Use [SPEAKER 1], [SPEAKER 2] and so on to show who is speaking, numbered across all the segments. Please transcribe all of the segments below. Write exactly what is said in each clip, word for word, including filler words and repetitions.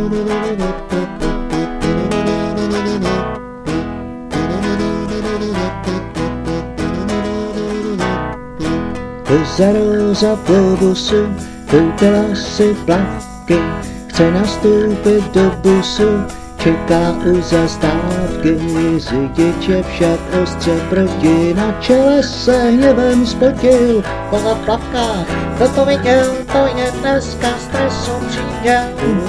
[SPEAKER 1] Koza za autobusu, koupila si plavky, chce nastoupit do busu, čeká u zastávky, řidiče však ostře proti, na čele se hněvem spotil.
[SPEAKER 2] Koza v plavkách, kdo to viděl, to je dneska stresu příděl.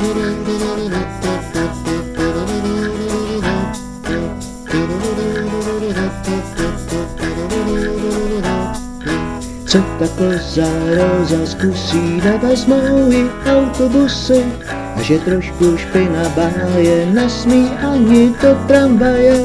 [SPEAKER 1] Co ta koza roza zkusí, nevezmou ji autobusy, a že trošku špinavá je, nesmí ani do tramvaje.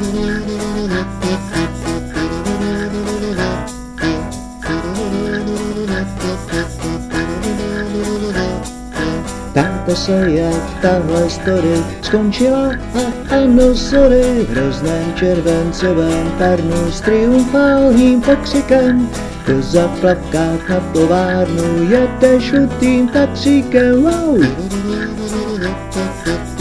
[SPEAKER 1] Ptáte se, jak tahle story skončila, a ano sorry, v hrozném červencovém pernu s triumfálním pokřikem. Koza v plavkách na továrnu jede žlutým Tatříkem, wow!